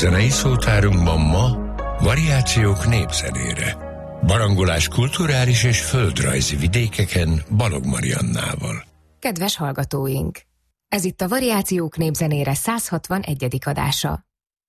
Zenei szótárunkban ma variációk népzenére. Barangolás kulturális és földrajzi vidékeken Balogh Mariannával. Kedves hallgatóink! Ez itt a Variációk népzenére 161. adása.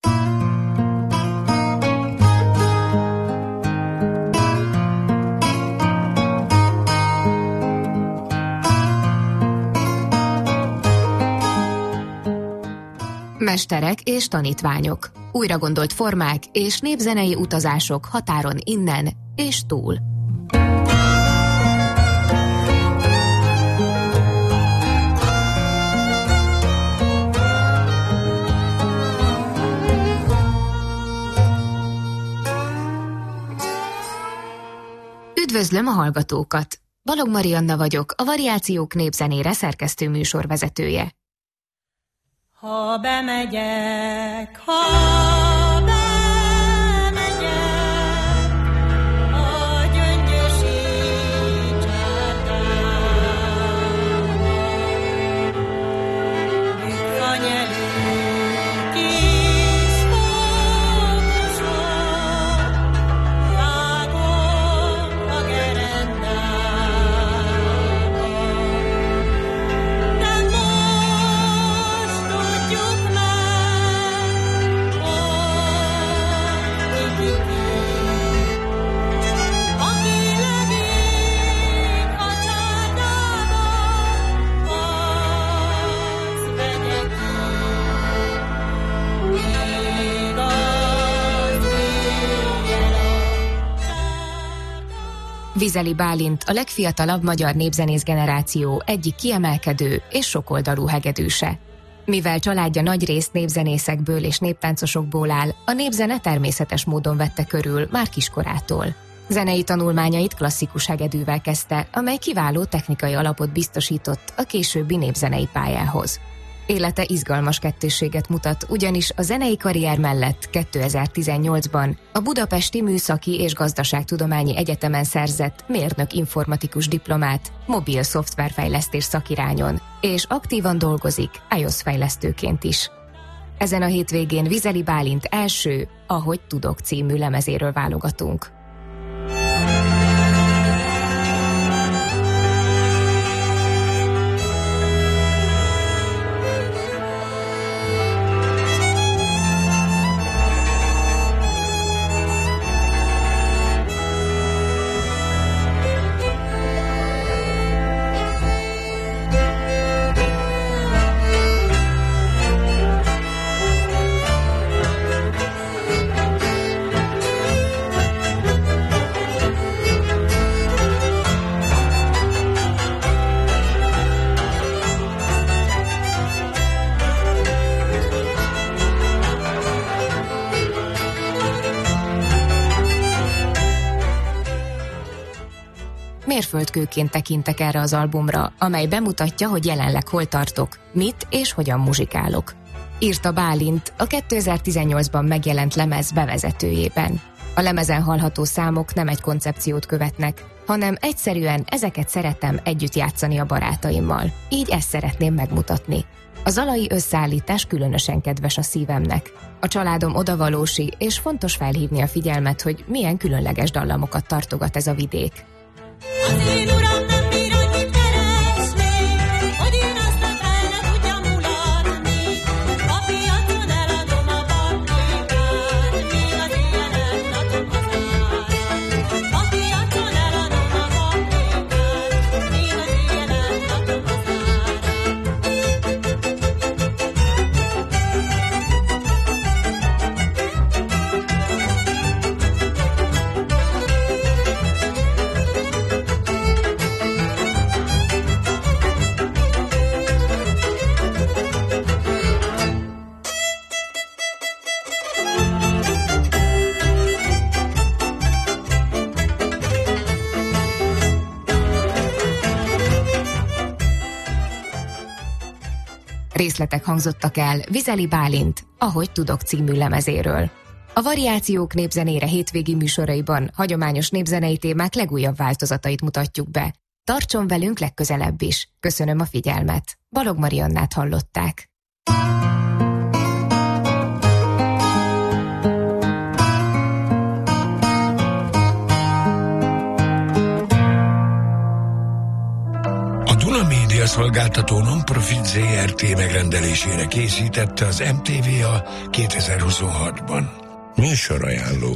Mesterek és tanítványok, újragondolt formák és népzenei utazások határon innen és túl. Üdvözlöm a hallgatókat! Balogh Marianna vagyok, a Variációk népzenére szerkesztő műsorvezetője. Ha bemegyek, a gyöngyösi csárdába, bükfanyelő kis fókuson, vágom a gerendába. De most tudjuk meg, hogy ki, aki legény a csárdába, az vegye ki. Még az éjjel a csárdába. Vizeli Bálint a legfiatalabb magyar népzenész generáció egyik kiemelkedő és sokoldalú hegedűse. Mivel családja nagyrészt népzenészekből és néptáncosokból áll, a népzene természetes módon vette körül már kiskorától. Zenei tanulmányait klasszikus hegedűvel kezdte, amely kiváló technikai alapot biztosított a későbbi népzenei pályához. Élete izgalmas kettősséget mutat, ugyanis a zenei karrier mellett 2018-ban a Budapesti Műszaki és Gazdaságtudományi Egyetemen szerzett mérnök-informatikus diplomát mobil szoftverfejlesztés szakirányon, és aktívan dolgozik iOS fejlesztőként is. Ezen a hétvégén Vizeli Bálint első Ahogy tudok című lemezéről válogatunk. Mérföldkőként tekintek erre az albumra, amely bemutatja, hogy jelenleg hol tartok, mit és hogyan muzsikálok. Írta Bálint a 2018-ban megjelent lemez bevezetőjében. A lemezen hallható számok nem egy koncepciót követnek, hanem egyszerűen ezeket szeretem együtt játszani a barátaimmal. Így ezt szeretném megmutatni. A zalai összeállítás különösen kedves a szívemnek. A családom odavalósi, és fontos felhívni a figyelmet, hogy milyen különleges dallamokat tartogat ez a vidék. Az én uram nem bír annyit keresni, hogy én aztán el ne tudjam mulatni. A piacon eladom a paprikát, míg az ilyenek adom az árat. A piacon eladom a paprikát, míg az ilyenek adom az Részletek hangzottak el Vizeli Bálint Ahogy tudok című lemezéről. A Variációk népzenére hétvégi műsoraiban hagyományos népzenei témák legújabb változatait mutatjuk be. Tartson velünk legközelebb is. Köszönöm a figyelmet. Balogh Mariannát hallották. Médiaszolgáltató Non-Profit ZRT megrendelésére készítette az MTVA 2026-ban. Műsorajánló.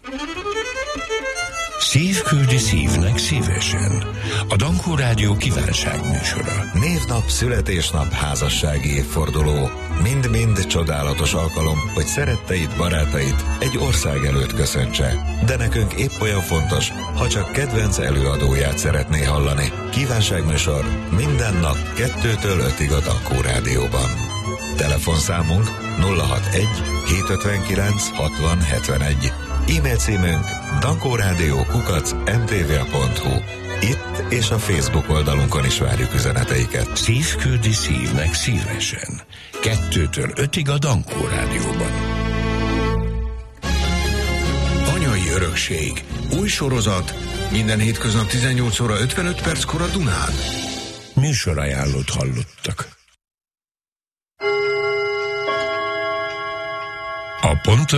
Szív küldi szívnek szívesen. A Dankó Rádió kívánságműsora. Névnap, születésnap, házassági évforduló. Mind-mind csodálatos alkalom, hogy szeretteid, barátait egy ország előtt köszöntse. De nekünk épp olyan fontos, ha csak kedvenc előadóját szeretné hallani. Kívánságműsor minden nap 2-től 5-ig a Dankó Rádióban. Telefonszámunk 061 759 60 71. E-mail címünk dankoradio@mtva.hu. Itt és a Facebook oldalunkon is várjuk üzeneteiket. Szív küldi szívnek szívesen. 2-től 5-ig a Dankó Rádióban. Anyai örökség. Új sorozat. Minden hétköznap 18 óra 55 perckor a Dunán. Műsorajánlót hallottak. A pont